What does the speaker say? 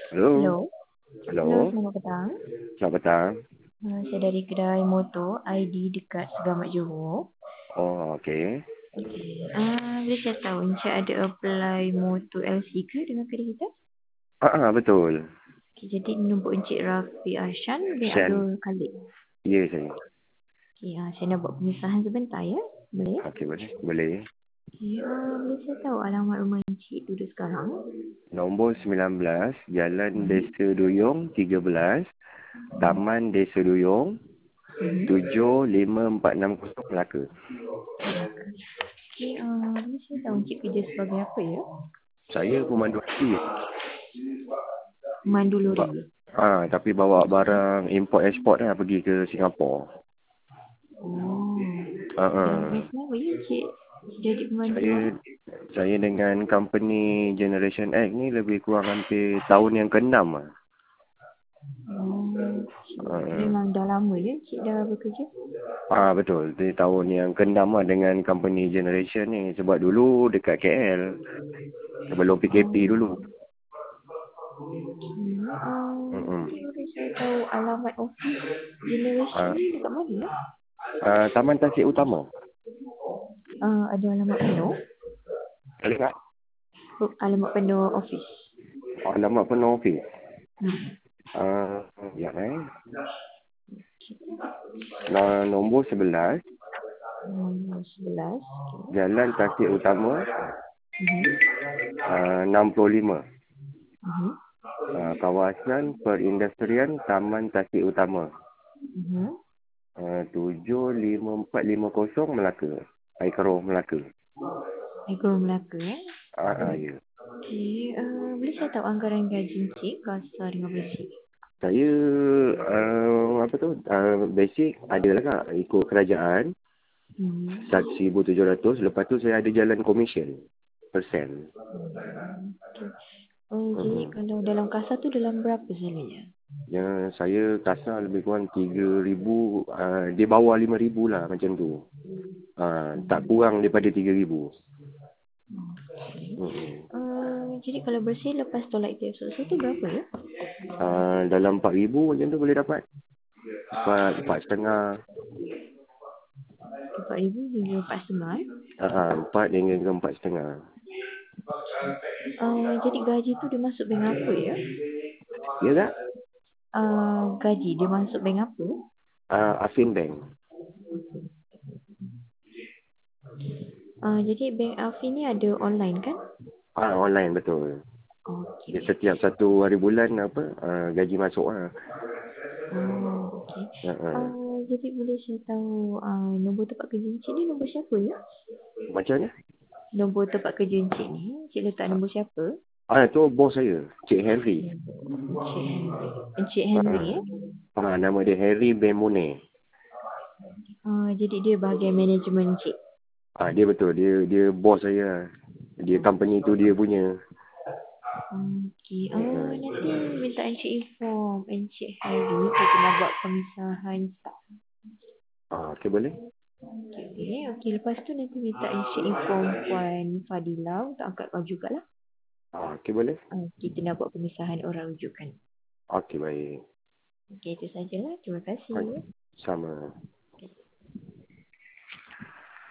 Halo, Hello. Hello, halo, selamat petang. selamat petang. Saya dari kedai motor ID dekat Segamat Johor. Oh, okey. Okey. Boleh saya tahu Encik ada apply motor LC ke dengan kedai kita? Betul. Okey, jadi nombor Encik Rafi Ashan bin Shan, Abdul Khalid. ya saya. Okey, saya nak buat pemisahan sebentar ya. Boleh? Okey, boleh? Boleh. Okey, boleh saya tahu alamat rumah Encik duduk sekarang? Nombor 19, Jalan Hmm. Desa Duyung 13, Taman Desa Duyung Hmm. 75460 Melaka. Okey, boleh saya tahu Encik kerja sebagai apa ya? Saya pemandu hati. Mandu lori. Tapi bawa barang import export lah pergi ke Singapura. Oh. Ah, Dah ah. berapa lama ya Encik jadi pemandu Saya lori? saya dengan company Generation X ni lebih kurang hampir tahun yang ke-6 lah. Oh, Ah, memang dah lama ya Cik dah bekerja? Betul. Di tahun yang ke-6 lah dengan company Generation ni. Sebab dulu dekat KL. Sebelum PKP Oh, dulu. Mm-mm. boleh saya tahu alamat office generation Ah, ni dekat mana ya? Taman Tasik Utama. Ada alamat penuh? Boleh tak? Alamat penuh office. Alamat penuh office. Hmm. Ya nombor 11. Nombor 11. Jalan Tasik Utama. Mhm. 65. Mhm. Kawasan Perindustrian Taman Tasik Utama. Mhm. 75450 Melaka. Air Melaka. Ego Melaka ya? Ya. Okey, boleh saya tahu anggaran gaji Cik kasar dengan bersih? Saya basic adalah kak ikut kerajaan Hmm. 1,700. Lepas tu saya ada jalan commission persen. Okey. Oh, jadi Mm-mm. kalau dalam kasar tu dalam berapa selalunya? Saya kasar lebih kurang 3,000, dia bawah 5,000 lah macam tu. Tak kurang daripada 3,000. Okey. Mm-mm. Jadi kalau bersih lepas tolak tiap susu tu berapa ya? Dalam 4,000 macam tu boleh dapat. 4,500. 4,000 hingga 4,500 eh? 4 hingga 4,500. Jadi gaji tu dia masuk bank apa ya? Ya tak? Gaji dia masuk bank apa? Afin Bank. Jadi bank Afi ni ada online kan? Online betul. Okey, Dia baik. setiap satu hari bulan gaji masuk lah. Okey. Uh, Jadi boleh saya tahu nombor tempat kerja Encik ni nombor siapa ya? Macam mana? Nombor tempat kerja Encik ni, Encik letak nombor siapa? Tu bos saya, Cik Henry. Encik Henry. Encik Henry Uh, ya? Nama dia Henry Bemone. Jadi dia bahagian manajemen Encik. Dia betul, dia bos saya. Dia company tu dia punya. Okey. Uh, Nanti minta Encik inform Encik Harry kita nak buat pemisahan staff. okay, boleh? Okey. Lepas tu nanti minta Encik inform Puan Fadila untuk angkat kau jugalah. Okay, boleh? Kita nak buat pemisahan orang rujukan. Okay, baik. Okey, itu sajalah. Terima kasih. Okay, sama.